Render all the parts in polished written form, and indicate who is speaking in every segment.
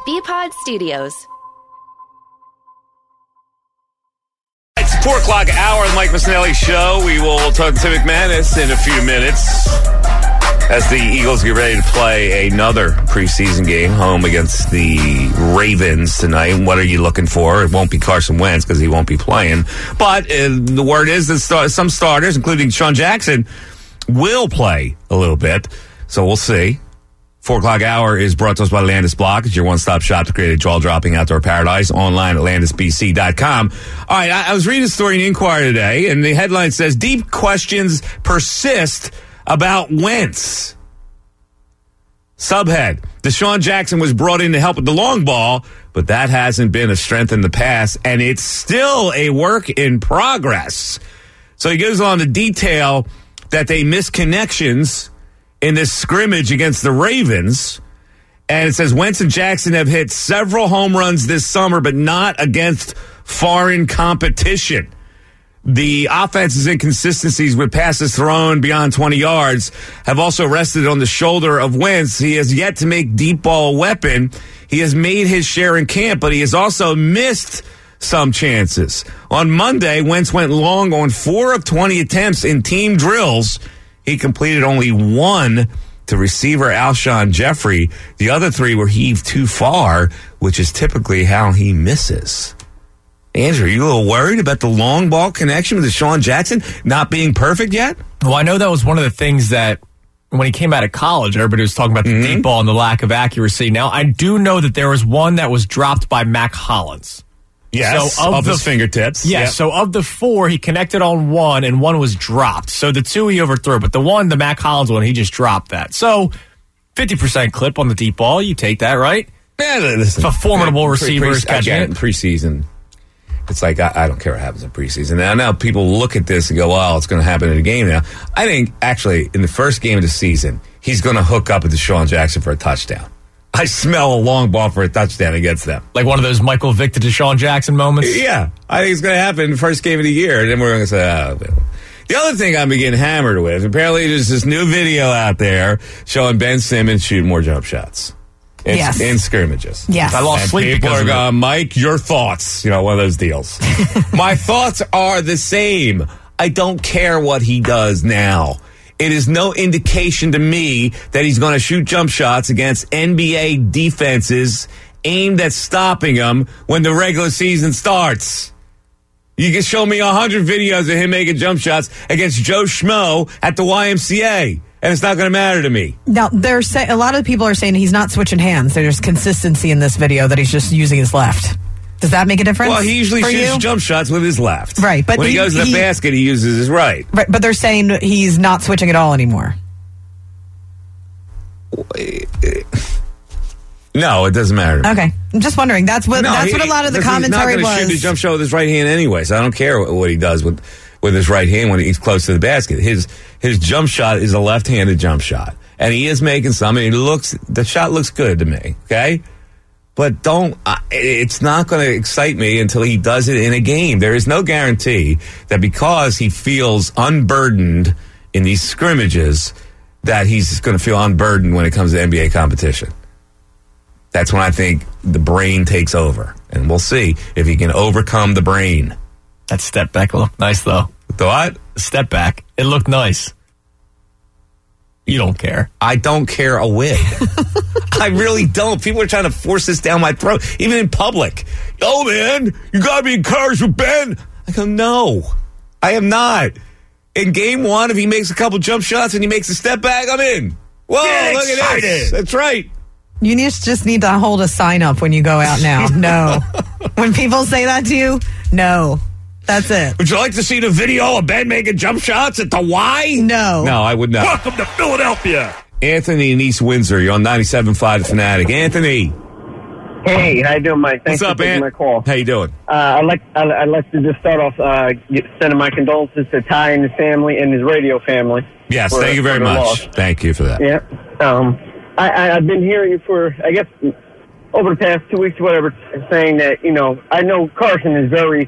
Speaker 1: BPod Studios.
Speaker 2: It's 4 o'clock hour of the Mike Missanelli Show. We will talk to Tim McManus in a few minutes as the Eagles get ready to play another preseason game home against the Ravens tonight. What are you looking for? It won't be Carson Wentz because he won't be playing. But the word is that some starters, including Sean Jackson, will play a little bit. So we'll see. 4 o'clock hour is brought to us by Landis Block. It's your one-stop shop to create a jaw-dropping outdoor paradise online at landisbc.com. All right, I was reading a story in Inquirer today, and the headline says, deep questions persist about Wentz. Subhead, Deshaun Jackson was brought in to help with the long ball, but that hasn't been a strength in the past, and it's still a work in progress. So he goes on to detail that they missed connections in this scrimmage against the Ravens. And it says Wentz and Jackson have hit several home runs this summer, but not against foreign competition. The offense's inconsistencies with passes thrown beyond 20 yards have also rested on the shoulder of Wentz. He has yet to make deep ball a weapon. He has made his share in camp, but he has also missed some chances. On Monday, Wentz went long on 4 of 20 attempts in team drills. He completed only one to receiver Alshon Jeffrey. The other 3 were heaved too far, which is typically how he misses. Andrew, are you a little worried about the long ball connection with Deshaun Jackson not being perfect yet?
Speaker 3: Well, I know that was one of the things that when he came out of college, everybody was talking about the deep ball and the lack of accuracy. Now, I do know that there was one that was dropped by Mac Hollins.
Speaker 2: Yes,
Speaker 3: so
Speaker 2: of his fingertips.
Speaker 3: Yes, so of the 4, he connected on 1, and 1 was dropped. So the 2 he overthrew, but the Mac Hollins one, he just dropped that. So 50% clip on the deep ball, you take that, right?
Speaker 2: Yeah, listen,
Speaker 3: if a formidable receiver is catching it.
Speaker 2: In preseason, it's like, I don't care what happens in preseason. Now people look at this and go, well, it's going to happen in a game now. I think, actually, in the first game of the season, he's going to hook up with Deshaun Jackson for a touchdown. I smell a long ball for a touchdown against them.
Speaker 3: Like one of those Michael Vick to Deshaun Jackson moments?
Speaker 2: Yeah. I think it's going to happen in the first game of the year. And then we're going to say, The other thing I'm getting hammered with, apparently there's this new video out there showing Ben Simmons shooting more jump shots. In scrimmages.
Speaker 4: Yes.
Speaker 3: I lost sleep
Speaker 2: people
Speaker 3: because
Speaker 2: are
Speaker 3: of
Speaker 2: going, Mike, your thoughts. One of those deals. My thoughts are the same. I don't care what he does now. It is no indication to me that he's going to shoot jump shots against NBA defenses aimed at stopping him when the regular season starts. You can show me 100 videos of him making jump shots against Joe Schmo at the YMCA, and it's not going to matter to me.
Speaker 4: Now, a lot of people are saying he's not switching hands. There's consistency in this video that he's just using his left. Does that make a difference?
Speaker 2: Well, he usually shoots jump shots with his left.
Speaker 4: Right. But
Speaker 2: when he goes to the basket, he uses his right.
Speaker 4: Right, but they're saying he's not switching at all anymore.
Speaker 2: No, it doesn't matter.
Speaker 4: Okay. I'm just wondering. That's what a lot of the commentary
Speaker 2: was. He's not going to shoot the jump shot with his right hand anyway, so I don't care what he does with his right hand when he's close to the basket. His jump shot is a left-handed jump shot, and he is making some, and the shot looks good to me, okay? But it's not going to excite me until he does it in a game. There is no guarantee that because he feels unburdened in these scrimmages that he's going to feel unburdened when it comes to NBA competition. That's when I think the brain takes over. And we'll see if he can overcome the brain.
Speaker 3: That step back looked nice, though.
Speaker 2: The what?
Speaker 3: Step back. It looked nice. You don't care.
Speaker 2: I don't care a whit. I really don't. People are trying to force this down my throat, even in public. Oh, man, you got to be encouraged with Ben. I go, no, I am not. In game 1, if he makes a couple jump shots and he makes a step back, I'm in. Whoa, look at this. That's right.
Speaker 4: You just need to hold a sign up when you go out now. No. When people say that to you, no. That's it.
Speaker 2: Would you like to see the video of Ben making jump shots at the Y?
Speaker 4: No.
Speaker 2: No, I would not.
Speaker 5: Welcome to Philadelphia.
Speaker 2: Anthony in East Windsor. You're on 97.5 The Fanatic. Anthony.
Speaker 6: Hey, how you doing, Mike? Thanks
Speaker 2: What's up,
Speaker 6: for taking my call.
Speaker 2: How you doing?
Speaker 6: I'd like to just start off sending my condolences to Ty and his family and his radio family.
Speaker 2: Yes, thank you very much.
Speaker 6: Loss.
Speaker 2: Thank you for that.
Speaker 6: Yeah. I've been hearing you for, I guess, over the past 2 weeks or whatever, saying that, I know Carson is very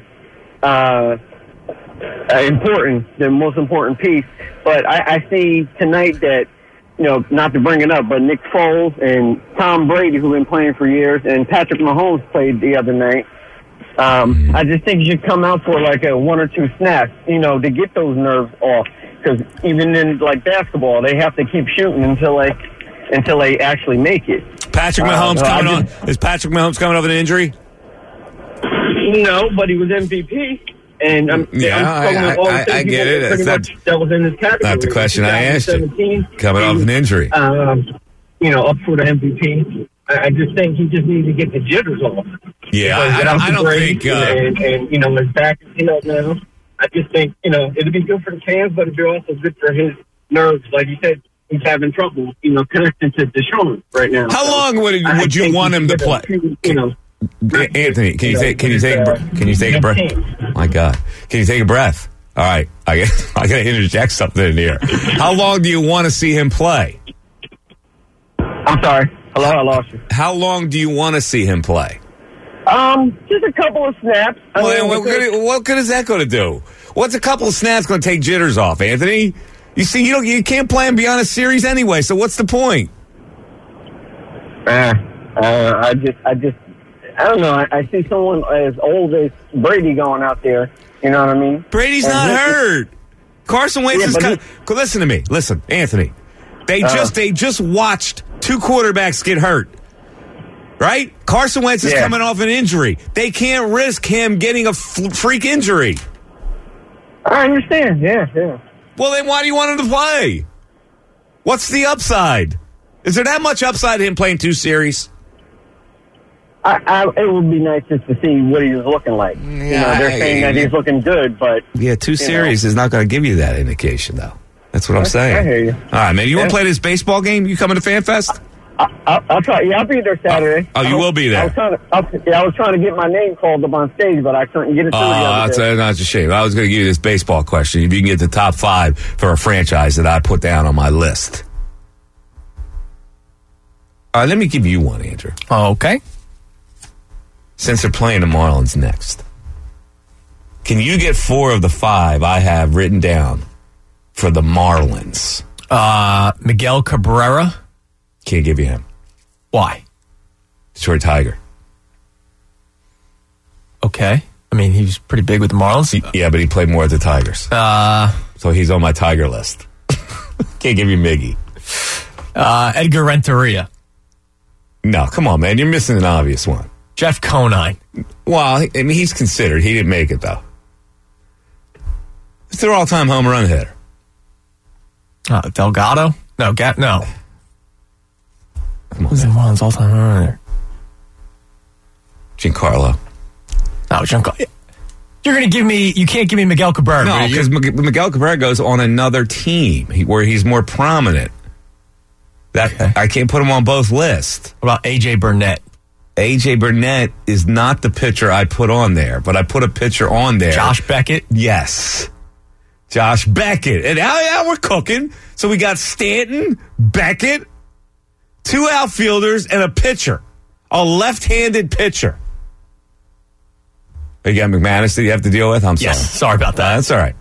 Speaker 6: important, the most important piece, but I see tonight that not to bring it up, but Nick Foles and Tom Brady, who've been playing for years, and Patrick Mahomes played the other night. I just think you should come out for like a 1 or 2 snaps, to get those nerves off. Because even in like basketball, they have to keep shooting until they actually make it.
Speaker 2: Patrick Mahomes coming on. Is Patrick Mahomes coming off an injury?
Speaker 6: No, but he was MVP. And I
Speaker 2: get it.
Speaker 6: That was in his category.
Speaker 2: Not the question I asked you. Coming off an injury.
Speaker 6: Up for the MVP. I just think he just needs to get the jitters off.
Speaker 2: Yeah, I don't think...
Speaker 6: and his back is healed now. I just think, it'll be good for the fans, but it'll be also good for his nerves. Like you said, he's having trouble, connecting to Deshaun right now.
Speaker 2: How long would you want him to play? Anthony, can you take a breath? My God, can you take a breath? All right, I got to interject something in here. How long do you want to see him play?
Speaker 6: I'm sorry. Hello, I lost you.
Speaker 2: How long do you want to see him play?
Speaker 6: Just a couple of snaps.
Speaker 2: What good is that going to do? What's a couple of snaps going to take jitters off, Anthony? You see, you can't play him beyond a series anyway. So what's the point?
Speaker 6: I don't know. I see someone as old as Brady going out there. You know what I mean?
Speaker 2: Brady's not hurt. Carson Wentz is. Listen to me. Listen, Anthony. They just watched 2 quarterbacks get hurt. Right? Carson Wentz is coming off an injury. They can't risk him getting a freak injury.
Speaker 6: I understand. Yeah.
Speaker 2: Well, then why do you want him to play? What's the upside? Is there that much upside to him playing 2 series?
Speaker 6: It would be nice just to see what he's looking like. They're saying that he's looking good, but...
Speaker 2: Yeah, 2 series is not going to give you that indication, though. That's what I'm saying.
Speaker 6: I hear you.
Speaker 2: All right, man. You want to play this baseball game? You coming to FanFest?
Speaker 6: I'll try. Yeah, I'll be there Saturday.
Speaker 2: Oh, you will be there.
Speaker 6: I was trying to get my name called up on stage, but I couldn't get it through the other day.
Speaker 2: That's a shame. I was going to give you this baseball question. If you can get the top 5 for a franchise that I put down on my list. All right, let me give you one, Andrew.
Speaker 3: Okay.
Speaker 2: Since they're playing the Marlins next, can you get 4 of the 5 I have written down for the Marlins?
Speaker 3: Miguel Cabrera.
Speaker 2: Can't give you him.
Speaker 3: Why?
Speaker 2: Detroit Tiger.
Speaker 3: Okay. I mean, he was pretty big with the Marlins.
Speaker 2: Yeah, but he played more at the Tigers. So he's on my Tiger list. Can't give you Miggy.
Speaker 3: Edgar Renteria.
Speaker 2: No, come on, man. You're missing an obvious one.
Speaker 3: Jeff Conine.
Speaker 2: Well, I mean, he's considered. He didn't make it, though. It's their all-time home run hitter.
Speaker 3: Delgado? No.
Speaker 2: Come on,
Speaker 3: who's the Marlins all-time home run hitter?
Speaker 2: Giancarlo.
Speaker 3: No, Giancarlo. You're going to give me... You can't give me Miguel Cabrera.
Speaker 2: No, because Miguel Cabrera goes on another team where he's more prominent. I can't put him on both lists.
Speaker 3: What about A.J. Burnett?
Speaker 2: A.J. Burnett is not the pitcher I put on there, but I put a pitcher on there.
Speaker 3: Josh Beckett?
Speaker 2: Yes. Josh Beckett. And now we're cooking. So we got Stanton, Beckett, 2 outfielders, and a pitcher. A left-handed pitcher. You got McManus that you have to deal with? I'm sorry.
Speaker 3: Yes, sorry about that.
Speaker 2: That's all right.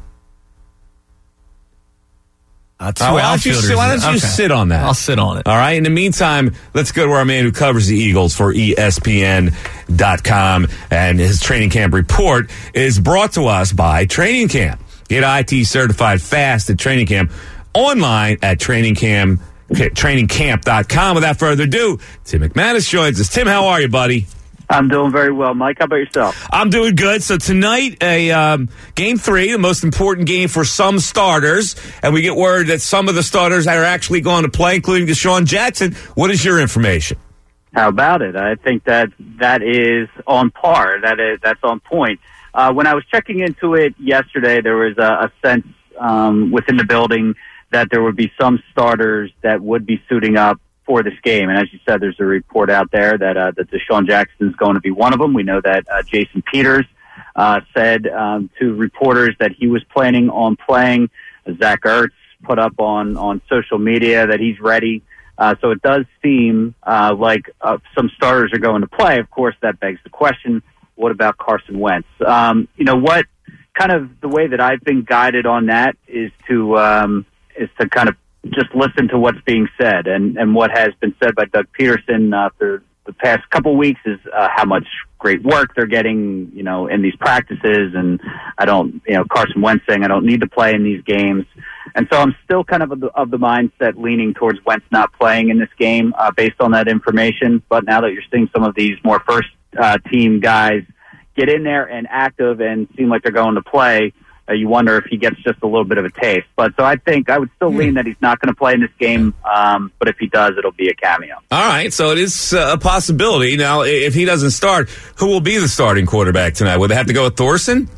Speaker 3: 2 outfielders.
Speaker 2: Why don't you sit on that?
Speaker 3: I'll sit on it.
Speaker 2: All right. In the meantime, let's go to our man who covers the Eagles for ESPN.com. And his training camp report is brought to us by Training Camp. Get IT certified fast at Training Camp. Online at trainingcamp.com. Without further ado, Tim McManus joins us. Tim, how are you, buddy?
Speaker 1: I'm doing very well, Mike. How about yourself?
Speaker 2: I'm doing good. So tonight, game 3, the most important game for some starters, and we get word that some of the starters are actually going to play, including Deshaun Jackson. What is your information?
Speaker 1: How about it? I think that is on par. That's on point. When I was checking into it yesterday, there was a sense within the building that there would be some starters that would be suiting up for this game. And as you said, there's a report out there that Deshaun Jackson is going to be one of them. We know that Jason Peters said to reporters that he was planning on playing. Zach Ertz put up on social media that he's ready. So it does seem like some starters are going to play. Of course, that begs the question, what about Carson Wentz? What kind of the way that I've been guided on that is to kind of just listen to what's being said. And what has been said by Doug Peterson for the past couple of weeks is how much great work they're getting, in these practices. And Carson Wentz saying, I don't need to play in these games. And so I'm still kind of the mindset leaning towards Wentz not playing in this game based on that information. But now that you're seeing some of these more first team guys get in there and active and seem like they're going to play, you wonder if he gets just a little bit of a taste. But so I think I would still lean that he's not going to play in this game. But if he does, it'll be a cameo.
Speaker 2: All right. So it is a possibility. Now, if he doesn't start, who will be the starting quarterback tonight? Would they have to go with Thorson?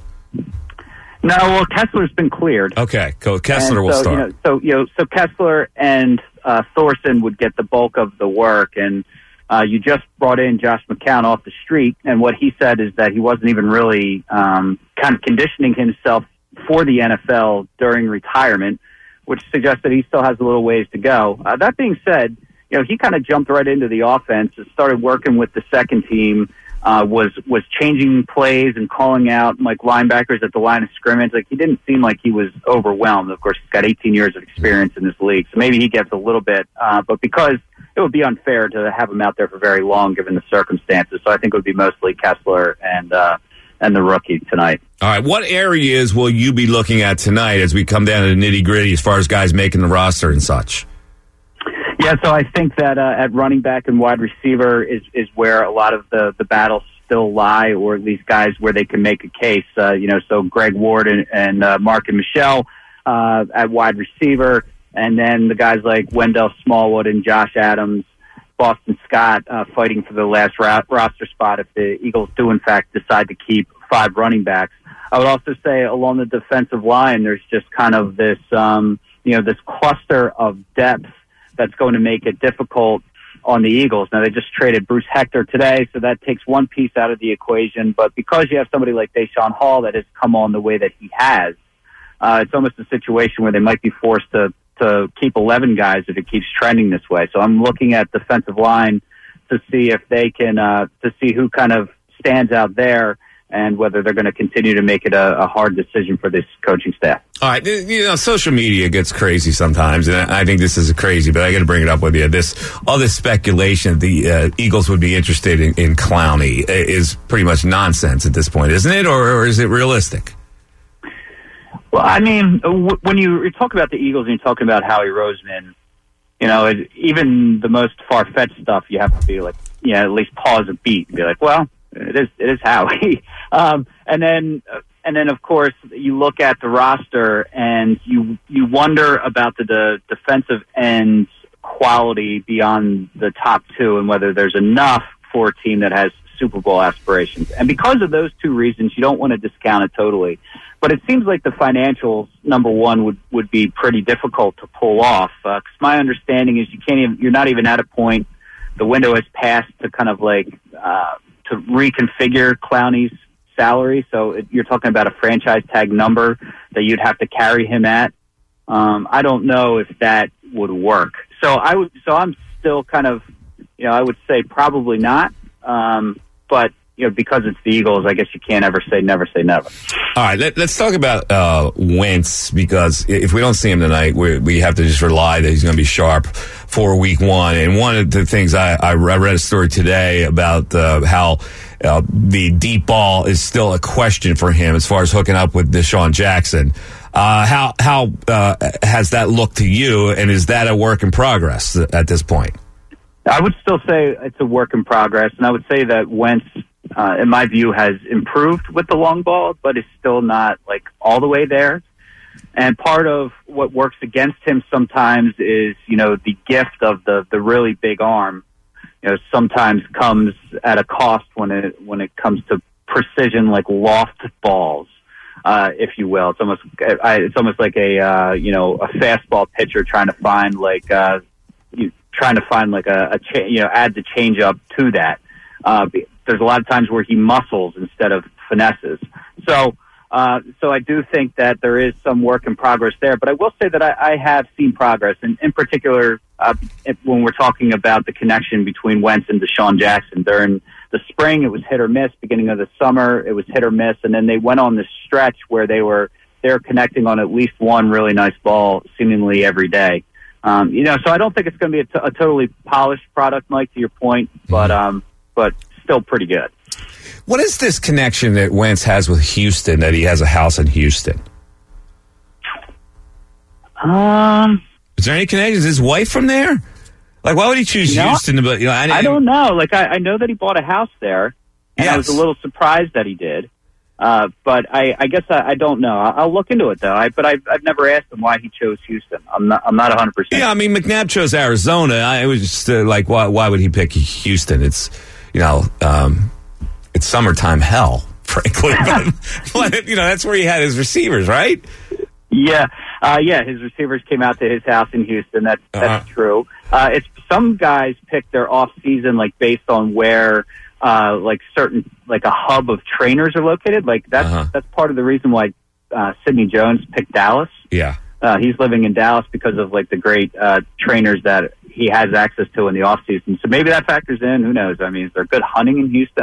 Speaker 1: No, well, Kessler's been cleared.
Speaker 2: Okay, Kessler will start.
Speaker 1: So Kessler and Thorson would get the bulk of the work, and you just brought in Josh McCown off the street, and what he said is that he wasn't even really kind of conditioning himself for the NFL during retirement, which suggests that he still has a little ways to go. That being said, he kind of jumped right into the offense and started working with the second team. Was changing plays and calling out like linebackers at the line of scrimmage. Like, he didn't seem like he was overwhelmed. Of course, he's got 18 years of experience in this league, so maybe he gets a little bit. But because it would be unfair to have him out there for very long given the circumstances, so I think it would be mostly Kessler and the rookie tonight.
Speaker 2: All right, what areas will you be looking at tonight as we come down to the nitty gritty as far as guys making the roster and such?
Speaker 1: Yeah, so I think that at running back and wide receiver is where a lot of the battles still lie, or at least guys where they can make a case. So Greg Ward and Mark and Michelle at wide receiver, and then the guys like Wendell Smallwood and Josh Adams, Boston Scott fighting for the last roster spot if the Eagles do in fact decide to keep 5 running backs. I would also say along the defensive line, there's just kind of this this cluster of depth that's going to make it difficult on the Eagles. Now, they just traded Bruce Hector today, so that takes one piece out of the equation. But because you have somebody like Deshaun Hall that has come on the way that he has, it's almost a situation where they might be forced to keep 11 guys if it keeps trending this way. So I'm looking at defensive line to see if they can, to see who kind of stands out there and whether they're going to continue to make it a hard decision for this coaching staff.
Speaker 2: All right, social media gets crazy sometimes, and I think this is crazy, but I got to bring it up with you. All this speculation the Eagles would be interested in Clowney is pretty much nonsense at this point, isn't it? Or is it realistic?
Speaker 1: Well, I mean, when you talk about the Eagles and you're talking about Howie Roseman, even the most far-fetched stuff, you have to be like, at least pause a beat and be like, well, it is Howie. And then of course you look at the roster and you wonder about the defensive end quality beyond the top 2 and whether there's enough for a team that has Super Bowl aspirations. And because of those 2 reasons, you don't want to discount it totally. But it seems like the financials, number one, would be pretty difficult to pull off. 'Cause my understanding is you're not even at a point. The window has passed to kind of like to reconfigure Clowney's salary. So you're talking about a franchise tag number that you'd have to carry him at. I don't know if that would work. So I'm still kind of, I would say probably not. But because it's the Eagles, I guess you can't ever say never say never.
Speaker 2: All right, let's talk about Wentz, because if we don't see him tonight, we have to just rely that he's going to be sharp for week 1. And one of the things I read a story today about how the deep ball is still a question for him as far as hooking up with Deshaun Jackson. How has that looked to you, and is that a work in progress at this point?
Speaker 1: I would still say it's a work in progress, and I would say that Wentz, in my view, has improved with the long ball, but is still not like all the way there. And part of what works against him sometimes is, the gift of the really big arm. Sometimes comes at a cost when it comes to precision, like loft balls, if you will. It's almost like a fastball pitcher trying to find add the change up to that. There's a lot of times where he muscles instead of finesses. So I do think that there is some work in progress there. But I will say that I have seen progress, and in particular, when we're talking about the connection between Wentz and Deshaun Jackson. During the spring, it was hit or miss. Beginning of the summer, it was hit or miss. And then they went on this stretch where they're connecting on at least one really nice ball seemingly every day. So I don't think it's going to be a totally polished product, Mike, to your point, but still pretty good.
Speaker 2: What is this connection that Wentz has with Houston, that he has a house in Houston? Is there any connection? Is his wife from there? Like, why would he choose Houston? But
Speaker 1: I don't know. Like, I know that he bought a house there, and I was a little surprised that he did. But I guess I don't know. I'll look into it though. But I've never asked him why he chose Houston. I'm not 100%.
Speaker 2: Yeah, I mean McNabb chose Arizona. It was just like why would he pick Houston? It's it's summertime hell, frankly. But that's where he had his receivers, right?
Speaker 1: Yeah, his receivers came out to his house in Houston. That's true. It's some guys pick their off season like based on where. Like a hub of trainers are located. Like that's part of the reason why Sidney Jones picked Dallas.
Speaker 2: Yeah,
Speaker 1: he's living in Dallas because of like the great trainers that he has access to in the off season. So maybe that factors in. Who knows? I mean, is there good hunting in Houston?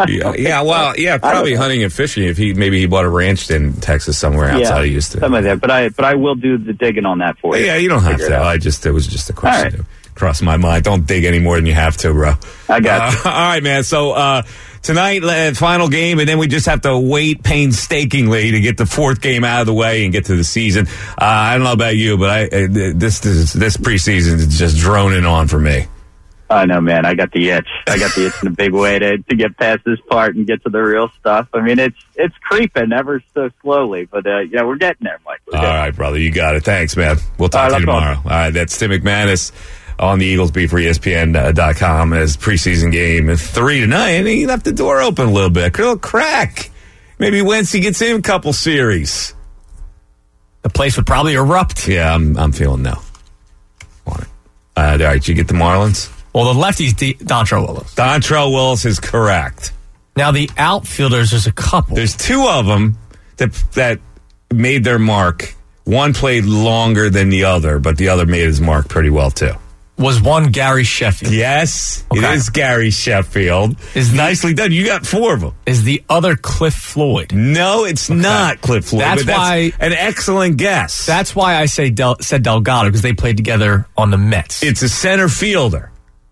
Speaker 2: Probably hunting and fishing. If he bought a ranch in Texas somewhere outside of Houston,
Speaker 1: something like that. But I will do the digging on that for you.
Speaker 2: Yeah, you don't have to. It was just a question. Cross my mind. Don't dig any more than you have to, bro.
Speaker 1: I got you.
Speaker 2: All right, man. So tonight, final game, and then we just have to wait painstakingly to get the fourth game out of the way and get to the season. I don't know about you, but this preseason is just droning on for me.
Speaker 1: I know, man. I got the itch. I got the itch in a big way to get past this part and get to the real stuff. I mean, it's creeping ever so slowly, but we're getting there, Mike. All
Speaker 2: right, brother. You got it. Thanks, man. We'll talk to you tomorrow. All right, that's Tim McManus on the Eagles beat for ESPN.com as preseason game 3 tonight, and he left the door open a little bit. A little crack. Maybe Wentz gets in a couple series.
Speaker 3: The place would probably erupt.
Speaker 2: Yeah, I'm feeling no. Want it. All right, did you get the Marlins?
Speaker 3: Well, the lefty's Dontrelle Willis.
Speaker 2: Dontrelle Willis is correct.
Speaker 3: Now, the outfielders, there's a couple.
Speaker 2: There's two of them that made their mark. One played longer than the other, but the other made his mark pretty well, too.
Speaker 3: Was one Gary Sheffield?
Speaker 2: Yes, okay. It is Gary Sheffield. Nicely done. You got 4 of them.
Speaker 3: Is the other Cliff Floyd?
Speaker 2: No, it's not Cliff Floyd. That's an excellent guess.
Speaker 3: That's why I said Delgado, because they played together on the Mets.
Speaker 2: It's a center fielder.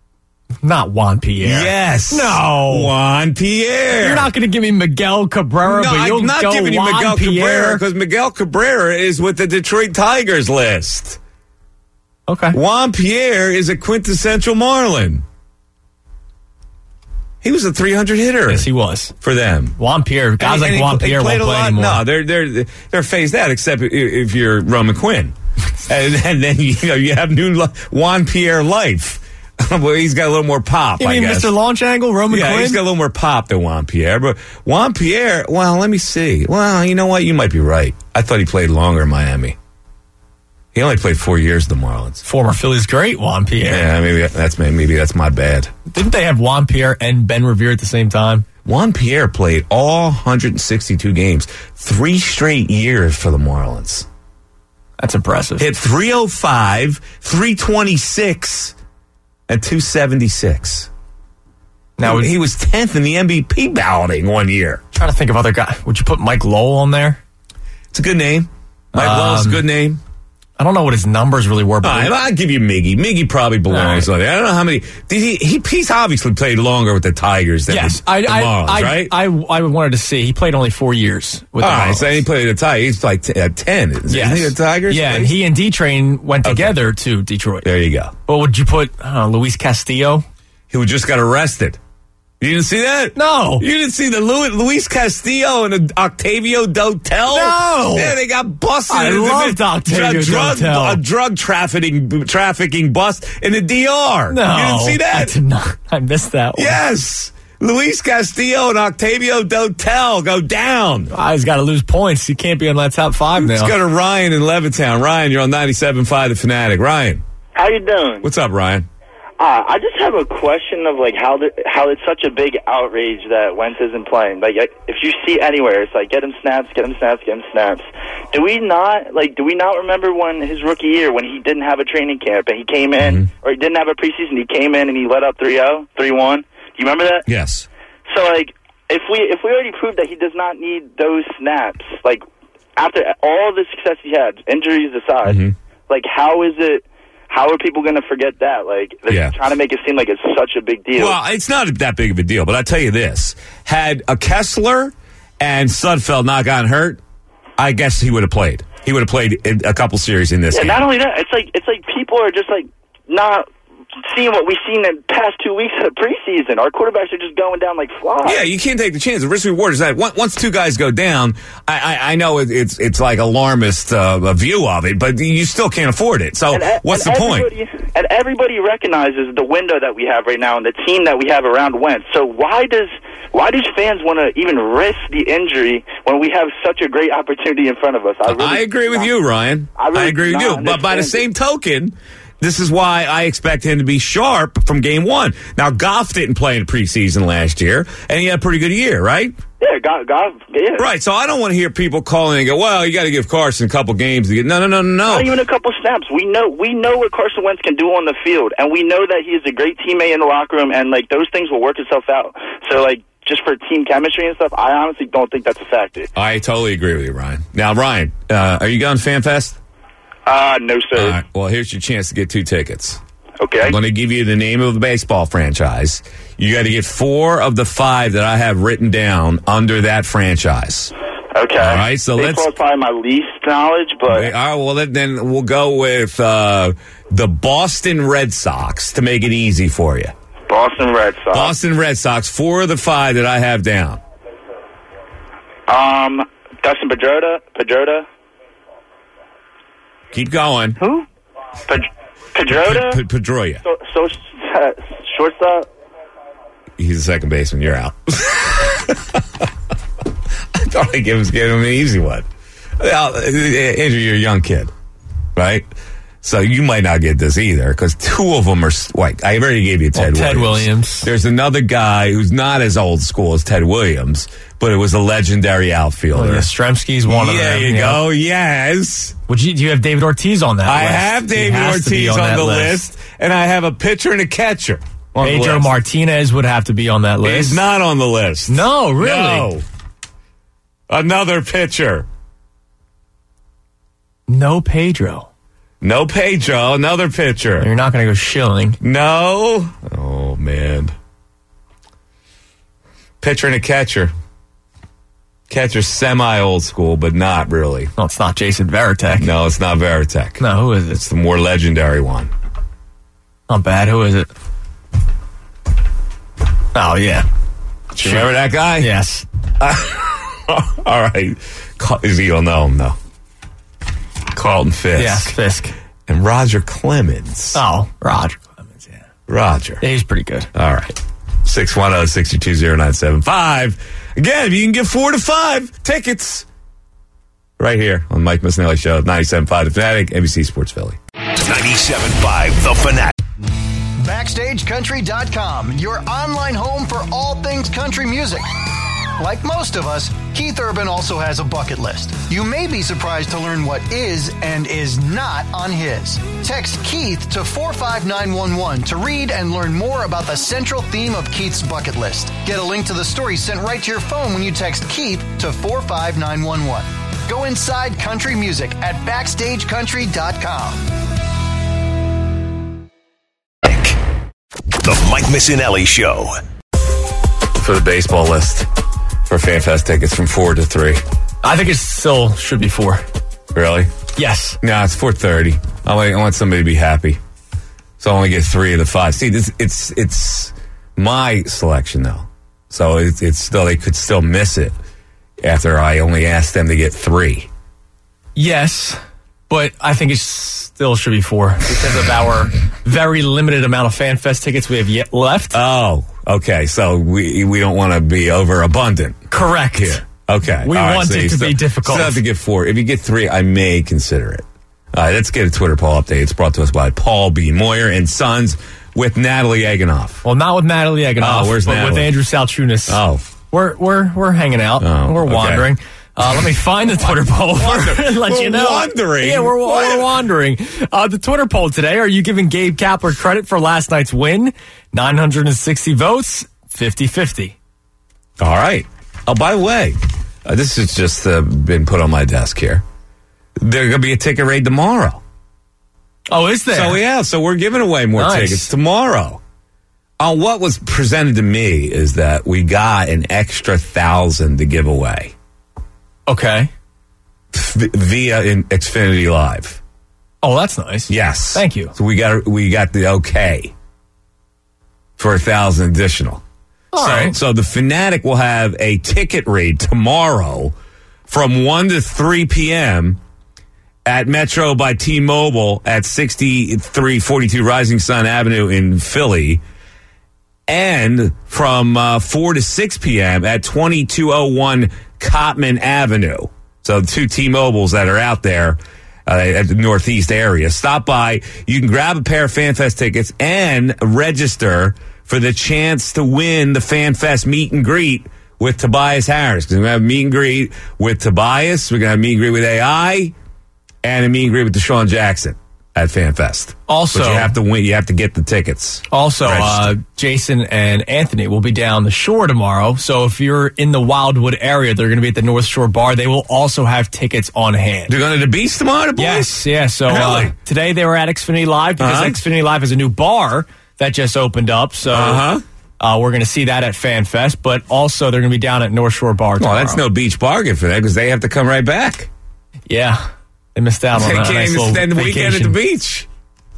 Speaker 3: Not Juan Pierre.
Speaker 2: Yes.
Speaker 3: No.
Speaker 2: Juan Pierre.
Speaker 3: You're not going to give me Miguel Cabrera, but you'll
Speaker 2: I'm not
Speaker 3: go
Speaker 2: giving you
Speaker 3: Juan
Speaker 2: Miguel
Speaker 3: Pierre.
Speaker 2: Cabrera because Miguel Cabrera is with the Detroit Tigers list.
Speaker 3: Okay.
Speaker 2: Juan Pierre is a quintessential Marlin. He was a 300 hitter.
Speaker 3: Yes, he was.
Speaker 2: For them.
Speaker 3: Juan Pierre, guys like Juan Pierre won't play anymore.
Speaker 2: No, they're phased out, except if you're Roman Quinn. and then you have new Juan Pierre life. Well, he's got a little more pop,
Speaker 3: I guess. Mr. Launch Angle, Roman Quinn?
Speaker 2: Yeah, he's got a little more pop than Juan Pierre. But Juan Pierre, well, let me see. Well, you know what? You might be right. I thought he played longer in Miami. He only played 4 years in the Marlins.
Speaker 3: Former Phillies great, Juan Pierre.
Speaker 2: Yeah, maybe that's my bad.
Speaker 3: Didn't they have Juan Pierre and Ben Revere at the same time?
Speaker 2: Juan Pierre played all 162 games, 3 straight years for the Marlins.
Speaker 3: That's impressive.
Speaker 2: Hit 305, 326, and 276. Now he was 10th in the MVP balloting one year.
Speaker 3: I'm trying to think of other guys. Would you put Mike Lowell on there?
Speaker 2: It's a good name. Mike Lowell's a good name.
Speaker 3: I don't know what his numbers really were. But
Speaker 2: I'll give you Miggy. Miggy probably belongs on there. I don't know how many. He's obviously played longer with the Tigers than the Marlins, right?
Speaker 3: I wanted to see. He played only 4 years with the Marlins.
Speaker 2: So he played the Tigers. He's like 10. Isn't he the Tigers?
Speaker 3: Yeah, and he and D-Train went together to Detroit.
Speaker 2: There you go.
Speaker 3: Well, would you put, Luis Castillo?
Speaker 2: Who just got arrested. You didn't see that?
Speaker 3: No.
Speaker 2: You didn't see the Luis Castillo and the Octavio Dotel?
Speaker 3: No.
Speaker 2: Yeah, they got busted.
Speaker 3: I loved Octavio Dotel.
Speaker 2: A drug trafficking bust in the DR.
Speaker 3: No.
Speaker 2: You didn't see that?
Speaker 3: I did not. I missed that one.
Speaker 2: Yes. Luis Castillo and Octavio Dotel go down.
Speaker 3: He's got to lose points. He can't be on that top 5 now.
Speaker 2: Let's go to Ryan in Levittown. Ryan, you're on 97.5 The Fanatic. Ryan.
Speaker 5: How you doing?
Speaker 2: What's up, Ryan?
Speaker 5: I just have a question of how it's such a big outrage that Wentz isn't playing. Like, if you see anywhere, it's like get him snaps. Do we not remember when his rookie year when he didn't have a training camp and he came in or he didn't have a preseason, he came in and he let up 3-0, 3-1. Do you remember that?
Speaker 2: Yes.
Speaker 5: So if we already proved that he does not need those snaps, after all the success he had, injuries aside, how is it how are people going to forget that? Like, they're trying to make it seem like it's such a big deal.
Speaker 2: Well, it's not that big of a deal, but I'll tell you this. Had a Kessler and Sudfeld not gotten hurt, I guess he would have played. He would have played a couple series in this game.
Speaker 5: Not only that, it's like people are just like not seeing what we've seen in the past 2 weeks of preseason. Our quarterbacks are just going down like flies.
Speaker 2: Yeah, you can't take the chance. The risk reward is that once two guys go down, I know it's like alarmist a view of it, but you still can't afford it. So what's the point?
Speaker 5: And everybody recognizes the window that we have right now and the team that we have around Wentz. So why does fans want to even risk the injury when we have such a great opportunity in front of us?
Speaker 2: I agree with you, Ryan. I agree with you. But by the same token, this is why I expect him to be sharp from game one. Now, Goff didn't play in preseason last year, and he had a pretty good year, right?
Speaker 5: Yeah, Goff. Yeah.
Speaker 2: Right, so I don't want to hear people calling and go, well, you got to give Carson a couple games to get. No.
Speaker 5: Not even a couple snaps. We know what Carson Wentz can do on the field, and we know that he is a great teammate in the locker room, and like those things will work itself out. So, like, just for team chemistry and stuff, I honestly don't think that's a factor.
Speaker 2: I totally agree with you, Ryan. Now, Ryan, are you going to FanFest?
Speaker 5: No, sir.
Speaker 2: All right. Well, here's your chance to get 2 tickets.
Speaker 5: Okay.
Speaker 2: I'm going to give you the name of the baseball franchise. You got to get 4 of the 5 that I have written down under that franchise.
Speaker 5: Okay.
Speaker 2: All right. So
Speaker 5: baseball's probably my least knowledge, but
Speaker 2: all right. Well, then we'll go with the Boston Red Sox to make it easy for you.
Speaker 5: Boston Red Sox.
Speaker 2: Boston Red Sox. 4 of the 5 that I have down.
Speaker 5: Dustin Pedroia.
Speaker 2: Keep going.
Speaker 5: Who? Pedroia?
Speaker 2: Pedroia.
Speaker 5: So shortstop?
Speaker 2: He's a second baseman. You're out. I thought I'd give him an easy one. Andrew, you're a young kid, right? So you might not get this either because 2 of them are like I already gave you Ted
Speaker 3: Williams.
Speaker 2: There's another guy who's not as old school as Ted Williams, but it was a legendary outfielder.
Speaker 3: Yastrzemski's one of them.
Speaker 2: There you go. Yes.
Speaker 3: Do you have David Ortiz on that list?
Speaker 2: I have David Ortiz on the list, and I have a pitcher and a catcher.
Speaker 3: Pedro Martinez would have to be on that list.
Speaker 2: He's not on the list.
Speaker 3: No, really?
Speaker 2: No. Another pitcher.
Speaker 3: No Pedro.
Speaker 2: No Pedro, another pitcher.
Speaker 3: You're not going to go Schilling.
Speaker 2: No. Oh, man. Pitcher and a catcher. Catcher's semi-old school, but not really.
Speaker 3: No, it's not Jason Varitek.
Speaker 2: No, it's not Varitek.
Speaker 3: No, who is it?
Speaker 2: It's the more legendary one.
Speaker 3: Not bad. Who is it? Oh, yeah.
Speaker 2: Do you remember that guy?
Speaker 3: Yes.
Speaker 2: All right. You'll know him, though. Carlton Fisk.
Speaker 3: Yes, Fisk.
Speaker 2: And Roger Clemens.
Speaker 3: Oh, Roger Clemens, yeah.
Speaker 2: Roger.
Speaker 3: Yeah, he's pretty good.
Speaker 2: All right. 610-622-0975. Again, if you can get 4 to 5 tickets right here on Mike Missinelli Show, 97.5 The Fanatic, NBC Sports Philly.
Speaker 7: 97.5 The Fanatic.
Speaker 8: BackstageCountry.com, your online home for all things country music. Like most of us, Keith Urban also has a bucket list. You may be surprised to learn what is and is not on his. Text Keith to 45911 to read and learn more about the central theme of Keith's bucket list. Get a link to the story sent right to your phone when you text Keith to 45911. Go inside country music at BackstageCountry.com.
Speaker 7: The Mike Missinelli Show.
Speaker 2: For the baseball list. For FanFest tickets from 4 to 3.
Speaker 3: I think it still should be 4.
Speaker 2: Really?
Speaker 3: Yes.
Speaker 2: No, it's 4:30. I want somebody to be happy. So I only get 3 of the 5. See, it's my selection though. So it's still, they could still miss it after I only asked them to get 3.
Speaker 3: Yes, but I think it still should be 4 because of our very limited amount of FanFest tickets we have yet left.
Speaker 2: Oh, okay. So we don't want to be overabundant.
Speaker 3: Correct.
Speaker 2: Here. Okay.
Speaker 3: We want it to be difficult.
Speaker 2: Still have to get 4. If you get 3, I may consider it. All right, let's get a Twitter poll update. It's brought to us by Paul B. Moyer and Sons with Natalie Eganoff.
Speaker 3: Well, not with Natalie Eganoff.
Speaker 2: Oh, where's
Speaker 3: but
Speaker 2: Natalie?
Speaker 3: With Andrew Salchunas.
Speaker 2: Oh.
Speaker 3: We're hanging out.
Speaker 2: Oh,
Speaker 3: we're
Speaker 2: okay.
Speaker 3: wandering. Let me find the Twitter poll and let you know.
Speaker 2: Wandering?
Speaker 3: Yeah, we're wandering. The Twitter poll today, are you giving Gabe Kapler credit for last night's win? 960 votes, 50-50.
Speaker 2: All right. Oh, by the way, this has just been put on my desk here. There's going to be a ticket raid tomorrow.
Speaker 3: Oh, is there?
Speaker 2: So we're giving away more tickets tomorrow. What was presented to me is that we got an extra 1,000 to give away.
Speaker 3: Okay.
Speaker 2: Via Xfinity Live.
Speaker 3: Oh, that's nice.
Speaker 2: Yes.
Speaker 3: Thank you.
Speaker 2: So we got the okay for 1,000 additional.
Speaker 3: All right.
Speaker 2: So the Fanatic will have a ticket raid tomorrow from 1 to 3 p.m. at Metro by T-Mobile at 6342 Rising Sun Avenue in Philly, and from 4 to 6 p.m. at 2201 Cottman Avenue. So the two T-Mobiles that are out there at the Northeast area. Stop by. You can grab a pair of FanFest tickets and register for the chance to win the FanFest meet and greet with Tobias Harris. Because we're going to have a meet and greet with Tobias. We're going to have a meet and greet with AI. And a meet and greet with Deshaun Jackson at FanFest.
Speaker 3: Also,
Speaker 2: but you have to win. You have to get the tickets.
Speaker 3: Also, Jason and Anthony will be down the shore tomorrow. So if you're in the Wildwood area, they're going to be at the North Shore Bar. They will also have tickets on hand.
Speaker 2: They're going to the beach tomorrow, boys?
Speaker 3: Yes, yeah. So today they were at Xfinity Live because Xfinity Live is a new bar that just opened up. So we're going to see that at FanFest. But also they're going to be down at North Shore Bar tomorrow.
Speaker 2: Well, that's no beach bargain for them because they have to come right back.
Speaker 3: Yeah. They missed out on
Speaker 2: they
Speaker 3: a
Speaker 2: can't
Speaker 3: nice
Speaker 2: even
Speaker 3: little
Speaker 2: spend the
Speaker 3: vacation.
Speaker 2: weekend at the beach.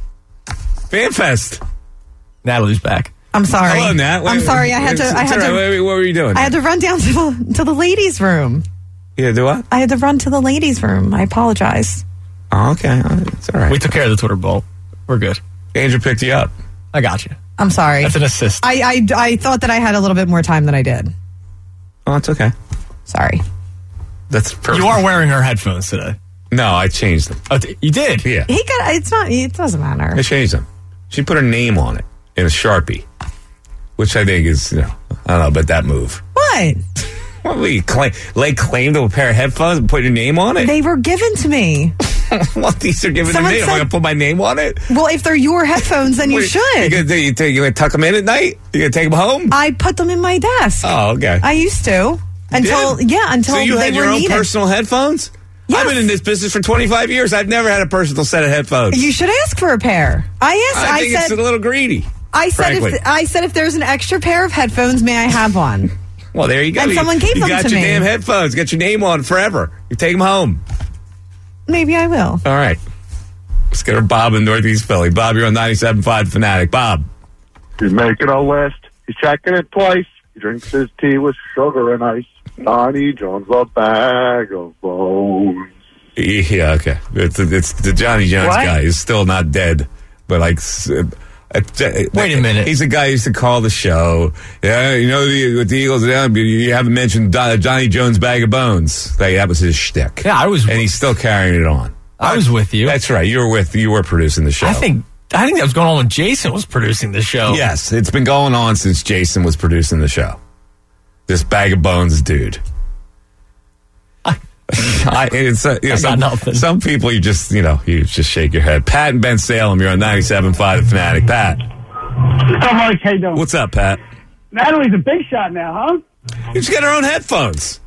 Speaker 2: FanFest.
Speaker 3: Natalie's back.
Speaker 4: I'm sorry.
Speaker 2: Hello, Nat.
Speaker 4: I'm sorry. I had to.
Speaker 2: What were you doing?
Speaker 4: I had to run down to the ladies' room.
Speaker 2: Yeah, do what?
Speaker 4: I had to run to the ladies' room. I apologize.
Speaker 2: Oh, okay. It's all right.
Speaker 3: We took care of the Twitter bowl. We're good.
Speaker 2: Andrew picked you up.
Speaker 3: I got you.
Speaker 4: I'm sorry.
Speaker 3: That's an assist.
Speaker 4: I thought that I had a little bit more time than I did.
Speaker 2: Oh, it's okay.
Speaker 4: Sorry.
Speaker 2: That's perfect.
Speaker 3: You are wearing her headphones today.
Speaker 2: No, I changed them.
Speaker 3: Oh, you did?
Speaker 2: Yeah.
Speaker 4: It doesn't matter.
Speaker 2: I changed them. She put her name on it in a Sharpie, which I think is, I don't know about that move.
Speaker 4: What?
Speaker 2: What will you lay claim to a pair of headphones and put your name on it?
Speaker 4: They were given to me.
Speaker 2: Well, these are given
Speaker 4: Someone
Speaker 2: to me. Am I going to put my name on it?
Speaker 4: Well, if they're your headphones, then you should.
Speaker 2: You going to tuck them in at night? You going to take them home?
Speaker 4: I put them in my desk.
Speaker 2: Oh, okay.
Speaker 4: I used to. Until
Speaker 2: so you
Speaker 4: they
Speaker 2: had
Speaker 4: were
Speaker 2: your own
Speaker 4: needed.
Speaker 2: personal headphones?
Speaker 4: Yes.
Speaker 2: I've been in this business for 25 years. I've never had a personal set of headphones.
Speaker 4: You should ask for a pair.
Speaker 2: I think it's a little greedy.
Speaker 4: I said if there's an extra pair of headphones, may I have one?
Speaker 2: Well, there you go.
Speaker 4: And someone gave them to me.
Speaker 2: You got your damn headphones. Got your name on forever. You take them home.
Speaker 4: Maybe I will.
Speaker 2: All right. Let's get her Bob in Northeast Philly. Bob, you're on 97.5 Fanatic. Bob.
Speaker 9: He's making a list. He's checking it twice. He drinks his tea with sugar and ice. Donnie Jones, a bag of bones.
Speaker 2: Yeah, okay. It's the Johnny Jones guy. He's still not dead, but like.
Speaker 3: Wait a minute.
Speaker 2: He's the guy who used to call the show. Yeah, with the Eagles, you haven't mentioned Johnny Jones' bag of bones. That was his shtick.
Speaker 3: Yeah, I was,
Speaker 2: and he's still carrying it on.
Speaker 3: I was with you.
Speaker 2: That's right. You were producing the show.
Speaker 3: I think that was going on when Jason was producing the show.
Speaker 2: Yes, it's been going on since Jason was producing the show. This bag of bones dude. Some people you just shake your head. Pat and Ben Salem, you're on 97.5 The Fanatic. Pat.
Speaker 10: How Mike, how you doing?
Speaker 2: What's up, Pat?
Speaker 10: Natalie's a big shot now, huh?
Speaker 2: You just get her own headphones.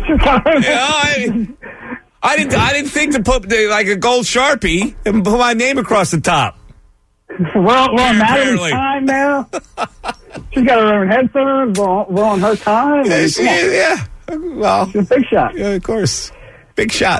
Speaker 2: I didn't think to put like a gold Sharpie and put my name across the top.
Speaker 10: Well, Natalie's time now. She's got her own headphones. We're on her time.
Speaker 2: Yeah. Well,
Speaker 10: she's a big shot.
Speaker 2: Yeah, of course. Big shot.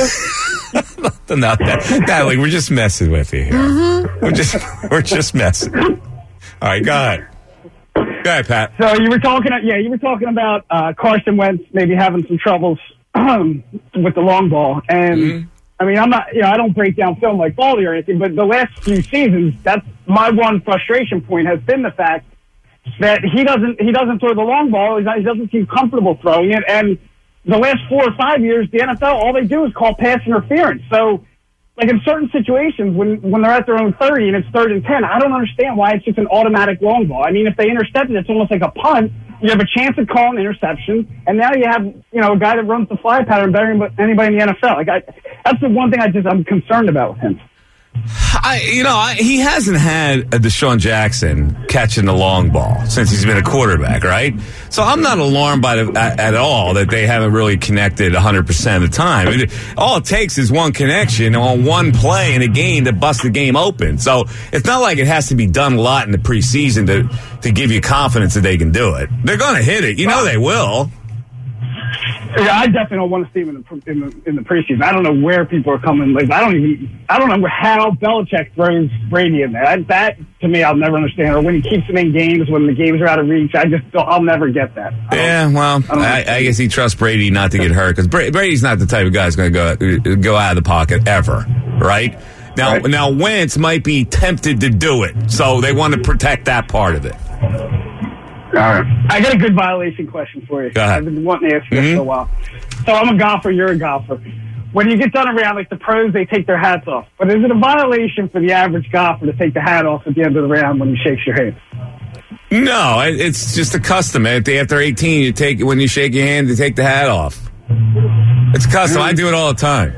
Speaker 2: Not that. Natalie, we're just messing with you here. Mm-hmm. We're just messing. All right, go ahead. Go ahead, Pat.
Speaker 10: So you were talking about Carson Wentz maybe having some troubles with the long ball. And I mean, I'm not, I don't break down film like Baldy or anything, but the last few seasons, that's my one frustration point has been the fact that he doesn't throw the long ball. He doesn't seem comfortable throwing it. And the last 4 or 5 years, the NFL, all they do is call pass interference. So, like in certain situations, when they're at their own 30 and it's 3rd and 10, I don't understand why it's just an automatic long ball. I mean, if they intercept it, it's almost like a punt. You have a chance of calling interception, and now you have a guy that runs the fly pattern better than anybody in the NFL. Like that's the one thing I'm concerned about with him.
Speaker 2: He hasn't had a Deshaun Jackson catching the long ball since he's been a quarterback, right? So I'm not alarmed by at all that they haven't really connected 100% of the time. All it takes is one connection on one play in a game to bust the game open. So it's not like it has to be done a lot in the preseason to give you confidence that they can do it. They're going to hit it. You know they will.
Speaker 10: Yeah, I definitely don't want to see him in the preseason. I don't know where people are coming. Like, I don't know how Belichick throws Brady in there. That to me, I'll never understand. Or when he keeps him in games when the games are out of reach, I'll never get that.
Speaker 2: Yeah, well, I guess he trusts Brady not to get hurt because Brady's not the type of guy who's going to go out of the pocket ever, right? Now Wentz might be tempted to do it, so they want to protect that part of it.
Speaker 10: All right. I got a good violation question for you.
Speaker 2: Go ahead.
Speaker 10: I've been wanting to ask you this for a while. So I'm a golfer, you're a golfer. When you get done around, like the pros, they take their hats off. But is it a violation for the average golfer to take the hat off at the end of the round when he shakes your hand?
Speaker 2: No, it's just a custom. After 18, when you shake your hand, you take the hat off. It's custom. I do it all the time.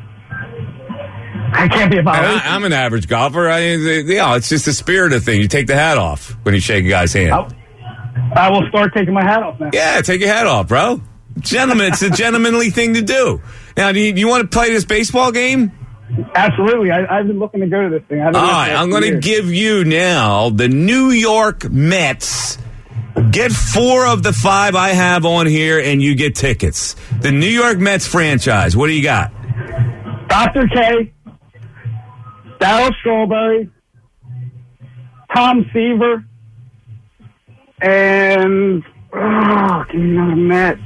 Speaker 10: I can't be a violation.
Speaker 2: I'm an average golfer. It's just the spirit of the thing. You take the hat off when you shake a guy's hand.
Speaker 10: I will start taking my hat off now.
Speaker 2: Yeah, take your hat off, bro. Gentlemen, it's a gentlemanly thing to do. Now, do you want to play this baseball game?
Speaker 10: Absolutely. I've been looking to go to this thing.
Speaker 2: All right, I'm going to give you now the New York Mets. Get 4 of the 5 I have on here, and you get tickets. The New York Mets franchise. What do you got?
Speaker 10: Dr. K, Darryl Strawberry, Tom Seaver, and give me another Met.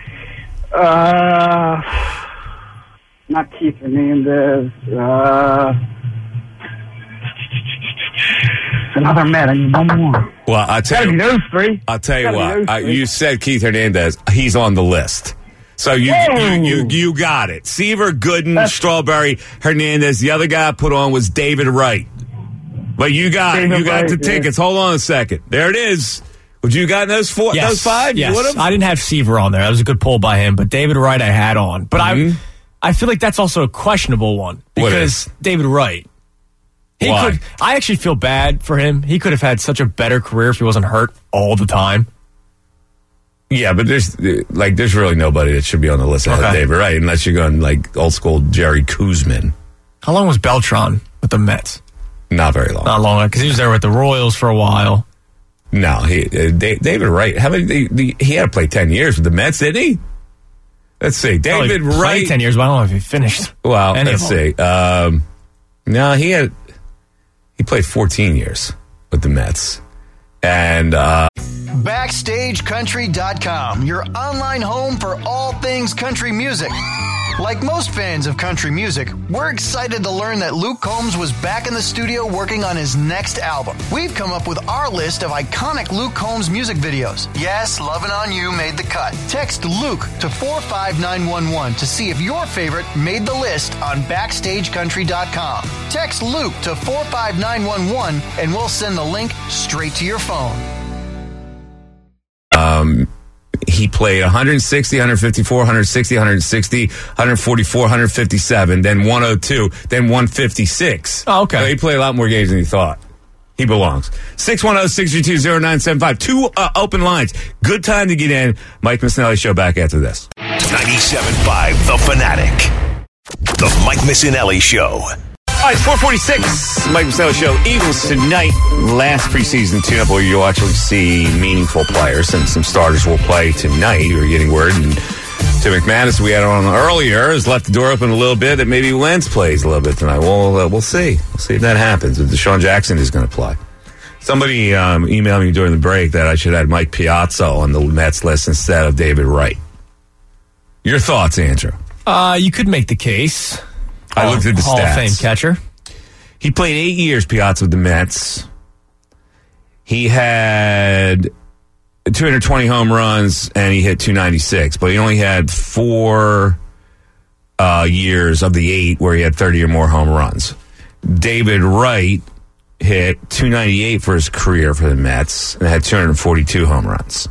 Speaker 10: Not Keith Hernandez. Another Met. I need one more.
Speaker 2: Well, I'll tell you
Speaker 10: those 3.
Speaker 2: I'll tell you what. You said Keith Hernandez. He's on the list. So you got it. Seaver, Gooden, Strawberry, Hernandez. The other guy I put on was David Wright. But you got the tickets. Hold on a second. There it is. Would you gotten those 4, those 5?
Speaker 3: Yes.
Speaker 2: You would have?
Speaker 3: I didn't have Seaver on there. That was a good pull by him. But David Wright I had on. But I feel like that's also a questionable one. Because David Wright. I actually feel bad for him. He could have had such a better career if he wasn't hurt all the time.
Speaker 2: Yeah, but there's really nobody that should be on the list of David Wright unless you're going like old school Jerry Kuzman.
Speaker 3: How long was Beltran with the Mets?
Speaker 2: Not very long.
Speaker 3: Not long, because he was there with the Royals for a while.
Speaker 2: No, David Wright. How many? He had to play 10 years with the Mets, didn't he? Let's see. David Wright.
Speaker 3: 10 years, but I don't know if he finished.
Speaker 2: Well, let's see. No, he played 14 years with the Mets, and.
Speaker 8: BackstageCountry.com, your online home for all things country music. Like most fans of country music, we're excited to learn that Luke Combs was back in the studio working on his next album. We've come up with our list of iconic Luke Combs music videos. Yes, Lovin' On You made the cut. Text Luke to 45911 to see if your favorite made the list on BackstageCountry.com. Text Luke to 45911 and we'll send the link straight to your phone.
Speaker 2: He played 160, 154, 160, 160, 144, 157, then 102, then 156.
Speaker 3: Oh, okay.
Speaker 2: So he played a lot more games than he thought. He belongs. 610-632-0975. 2 open lines. Good time to get in. Mike Missinelli Show back after this.
Speaker 7: 97.5 The Fanatic. The Mike Missinelli Show.
Speaker 2: All right, 446, Mike Missinelli Show. Eagles tonight, last preseason tune-up where you'll actually see meaningful players, and some starters will play tonight. We're getting word, and Tim McManus, we had on earlier, has left the door open a little bit that maybe Wentz plays a little bit tonight. We'll see. We'll see if that happens, if Deshaun Jackson is going to play. Somebody emailed me during the break that I should add Mike Piazza on the Mets list instead of David Wright. Your thoughts, Andrew?
Speaker 3: You could make the case.
Speaker 2: I looked at the
Speaker 3: Hall
Speaker 2: stats.
Speaker 3: of Fame catcher.
Speaker 2: He played 8 years, Piazza, with the Mets. He had 220 home runs, and he hit 296. But he only had 4 years of the 8 where he had 30 or more home runs. David Wright hit 298 for his career for the Mets and had 242 home runs.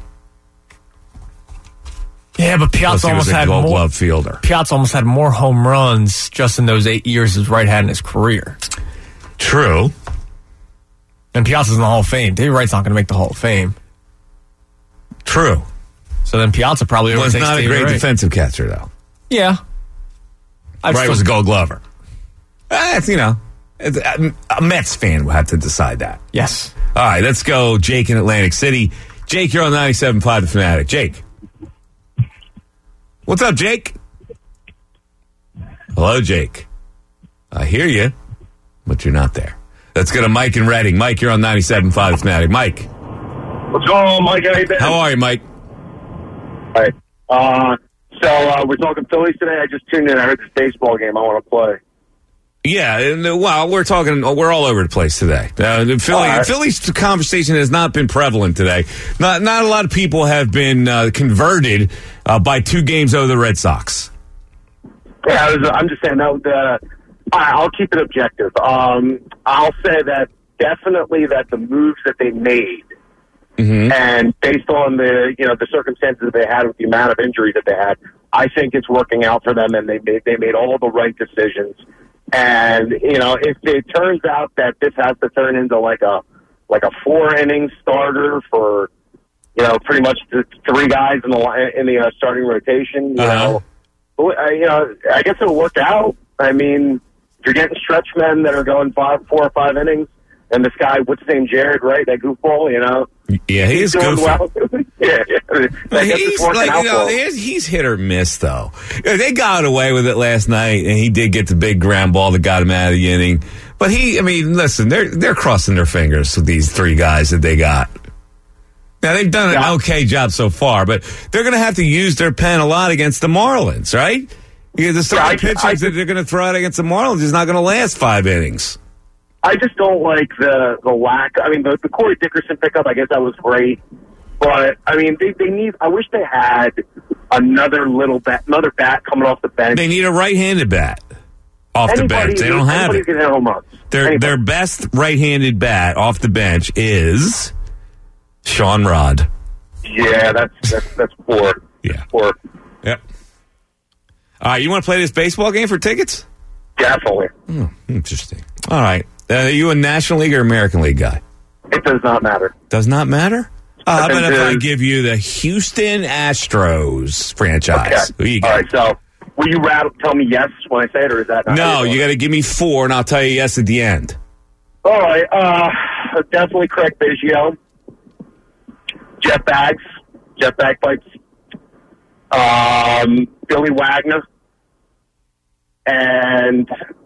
Speaker 3: Yeah, but Piazza almost had
Speaker 2: Gold
Speaker 3: more.
Speaker 2: Glove fielder.
Speaker 3: Piazza almost had more home runs just in those 8 years as Wright had in his career.
Speaker 2: True.
Speaker 3: And Piazza's in the Hall of Fame. David Wright's not going to make the Hall of Fame.
Speaker 2: True.
Speaker 3: So then Piazza probably
Speaker 2: was
Speaker 3: overtakes
Speaker 2: not a
Speaker 3: David
Speaker 2: great
Speaker 3: Wright.
Speaker 2: defensive catcher, though.
Speaker 3: Yeah.
Speaker 2: Wright was a Gold Glover. That's, a Mets fan will have to decide that.
Speaker 3: Yes.
Speaker 2: All right, let's go, Jake in Atlantic City. Jake, you're on 97.5 The Fanatic. Jake. What's up, Jake? Hello, Jake. I hear you, but you're not there. Let's go to Mike in Reading. Mike, you're on 97.5 The Fanatic. Mike.
Speaker 11: What's going on, Mike? How you been?
Speaker 2: How are you, Mike?
Speaker 11: All right. So we're talking Phillies today. I just tuned in. I heard this baseball game. I want to play.
Speaker 2: Yeah, and we're all over the place today. Phillies conversation has not been prevalent today. Not a lot of people have been converted by 2 games over the Red Sox.
Speaker 11: Yeah, I'm just saying that. I'll keep it objective. I'll say that definitely that the moves that they made, and based on the circumstances that they had with the amount of injury that they had, I think it's working out for them, and they made all the right decisions. And if it turns out that this has to turn into like a 4-inning starter for pretty much the 3 guys in the starting rotation, I guess it'll work out. I mean, if you're getting stretch men that are going 4 or 5 innings, and this guy, what's his name, Jared, right? That goofball,
Speaker 2: Yeah, he is goofy.
Speaker 11: Well.
Speaker 2: He's hit or miss, though. They got away with it last night, and he did get the big ground ball that got him out of the inning. But listen, they're crossing their fingers with these 3 guys that they got. Now, they've done an okay job so far, but they're going to have to use their pen a lot against the Marlins, right? Because the starting pitchers that they're going to throw out against the Marlins is not going to last 5 innings.
Speaker 11: I just don't like the lack. I mean, the Corey Dickerson pickup, I guess that was great. But, I mean, they need, I wish they had another bat coming off the bench.
Speaker 2: They need a right-handed bat off the bench. They don't have it.
Speaker 11: Can hit home runs.
Speaker 2: Their best right-handed bat off the bench is Sean Rod.
Speaker 11: Yeah, that's poor.
Speaker 2: Yeah.
Speaker 11: Poor.
Speaker 2: Yep. All right, you want to play this baseball game for tickets?
Speaker 11: Definitely.
Speaker 2: Interesting. All right. Are you a National League or American League guy?
Speaker 11: It does not matter.
Speaker 2: Does not matter? How about if I give you the Houston Astros franchise?
Speaker 11: Okay.
Speaker 2: Who you got?
Speaker 11: All right, so will you tell me yes when I say it, or is that not?
Speaker 2: No, you got to give me 4, and I'll tell you yes at the end.
Speaker 11: All right. Definitely Craig Biggio. Jeff Bagpipes. Billy Wagner. And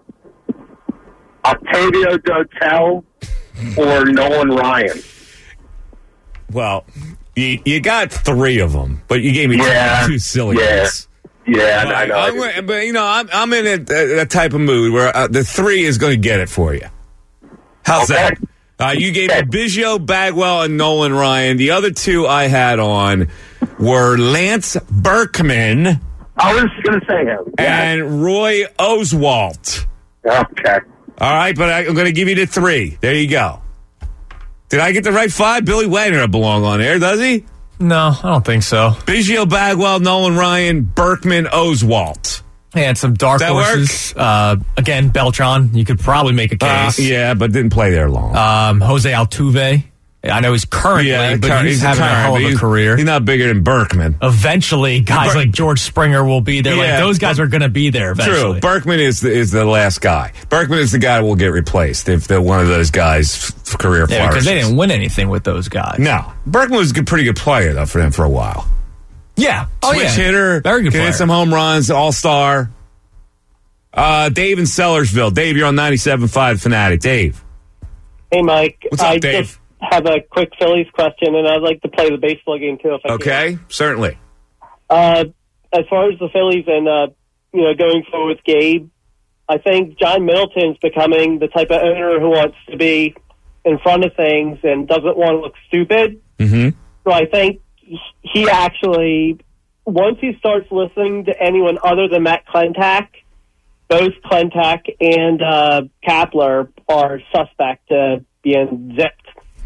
Speaker 11: Octavio Dotel or Nolan Ryan.
Speaker 2: Well, you got 3 of them, but you gave me 2 silly ones.
Speaker 11: Yeah, I know.
Speaker 2: But I'm in that type of mood where the 3 is going to get it for you. How's that? You gave me Biggio, Bagwell, and Nolan Ryan. The other 2 I had on were Lance Berkman.
Speaker 11: I was going to say him.
Speaker 2: And Roy Oswalt.
Speaker 11: Okay.
Speaker 2: All right, but I'm going to give you the 3. There you go. Did I get the right 5? Billy Wagner doesn't belong on there, does he?
Speaker 3: No, I don't think so.
Speaker 2: Biggio, Bagwell, Nolan Ryan, Berkman, Oswalt.
Speaker 3: And some dark horses. Again, Beltran. You could probably make a case.
Speaker 2: Yeah, but didn't play there long.
Speaker 3: Jose Altuve. I know he's currently, but he's having a hell of a career.
Speaker 2: He's not bigger than Berkman.
Speaker 3: Eventually, guys like George Springer will be there.
Speaker 2: Yeah,
Speaker 3: those guys are going to be there eventually.
Speaker 2: True. Berkman is the last guy. Berkman is the guy that will get replaced if one of those guys' career flourishes.
Speaker 3: Because they didn't win anything with those guys.
Speaker 2: No. Berkman was a pretty good player, though, for them for a while.
Speaker 3: Yeah.
Speaker 2: Switch hitter.
Speaker 3: Very good player.
Speaker 2: Hit some home runs, all-star. Dave in Sellersville. Dave, you're on 97.5 Fanatic. Dave.
Speaker 12: Hey, Mike.
Speaker 2: What's up, Dave?
Speaker 12: Just have a quick Phillies question, and I'd like to play the baseball game, too, if I can.
Speaker 2: Okay, certainly.
Speaker 12: As far as the Phillies and, going forward with Gabe, I think John Middleton's becoming the type of owner who wants to be in front of things and doesn't want to look stupid.
Speaker 2: Mm-hmm.
Speaker 12: So I think he actually, once he starts listening to anyone other than Matt Klentak, both Klentak and Kapler are suspect to being zipped.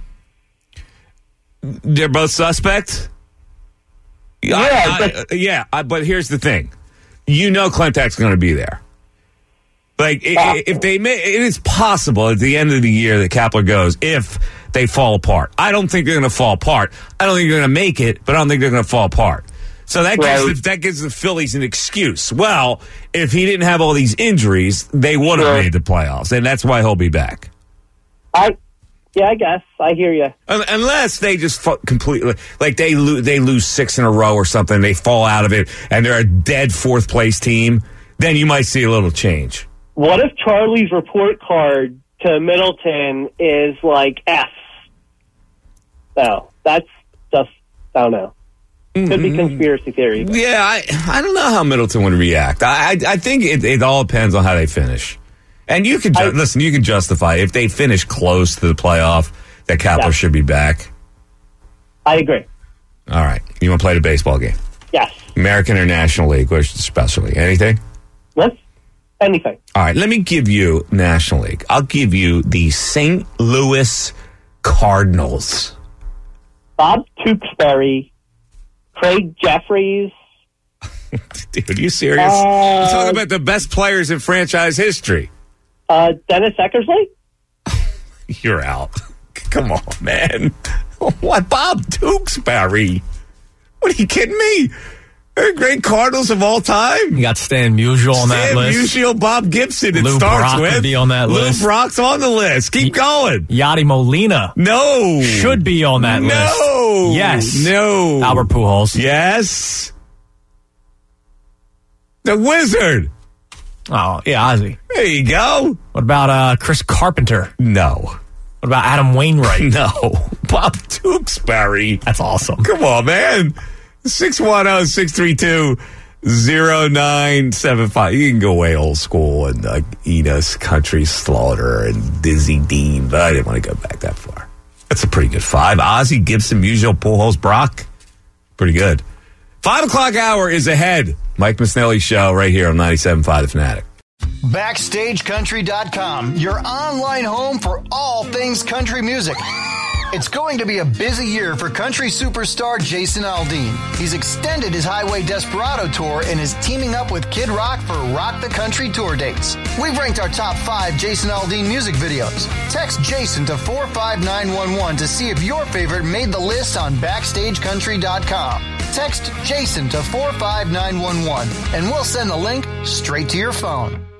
Speaker 2: They're both suspect?
Speaker 12: Yeah.
Speaker 2: But here's the thing. Klentak's going to be there. Like, if they may, it is possible at the end of the year that Kapler goes, if they fall apart. I don't think they're going to fall apart. I don't think they're going to make it, but I don't think they're going to fall apart. So that gives the Phillies an excuse. Well, if he didn't have all these injuries, they would have made the playoffs, and that's why he'll be back.
Speaker 12: I guess. I hear you.
Speaker 2: Unless they just completely, like they lose 6 in a row or something, they fall out of it, and they're a dead fourth-place team, then you might see a little change.
Speaker 12: What if Charlie's report card to Middleton is like F? No, that's just, I don't know. Could be conspiracy theory.
Speaker 2: Yeah, I don't know how Middleton would react. I think it all depends on how they finish. And you can listen. You can justify if they finish close to the playoff that Kapler should be back.
Speaker 12: I agree.
Speaker 2: All right, you want to play the baseball game?
Speaker 12: Yes.
Speaker 2: American or National League? Where's the Special League? Anything?
Speaker 12: What? Anything.
Speaker 2: All right, let me give you National League. I'll give you the St. Louis Cardinals.
Speaker 12: Bob Tewksbury, Craig Jeffries.
Speaker 2: Dude, are you serious? You're talking about the best players in franchise history.
Speaker 12: Dennis Eckersley?
Speaker 2: You're out. Come on, man. What? Bob Tewksbury? What, are you kidding me? They're great Cardinals of all time.
Speaker 3: You got Stan Musial on that list.
Speaker 2: Stan Musial, Bob Gibson. It
Speaker 3: Lou
Speaker 2: starts
Speaker 3: Brock
Speaker 2: with.
Speaker 3: would be on that list.
Speaker 2: Lou Brock's on the list. Keep going.
Speaker 3: Yadi Molina.
Speaker 2: No.
Speaker 3: Should be on that list.
Speaker 2: No.
Speaker 3: Yes.
Speaker 2: No.
Speaker 3: Albert Pujols.
Speaker 2: Yes. The Wizard.
Speaker 3: Oh, yeah, Ozzy.
Speaker 2: There you go.
Speaker 3: What about Chris Carpenter?
Speaker 2: No.
Speaker 3: What about Adam Wainwright?
Speaker 2: No. Bob Tewksbury.
Speaker 3: That's awesome.
Speaker 2: Come on, man. 610-632-0975. You can go way old school and Enos, Country Slaughter, and Dizzy Dean, but I didn't want to go back that far. That's a pretty good 5. Ozzy, Gibson, Musial, Pujols, Brock. Pretty good. 5 o'clock hour is ahead. Mike Misnelli Show right here on 97.5 The Fanatic.
Speaker 8: BackstageCountry.com, your online home for all things country music. It's going to be a busy year for country superstar Jason Aldean. He's extended his Highway Desperado tour and is teaming up with Kid Rock for Rock the Country tour dates. We've ranked our top 5 Jason Aldean music videos. Text Jason to 45911 to see if your favorite made the list on BackstageCountry.com. Text Jason to 45911 and we'll send the link straight to your phone.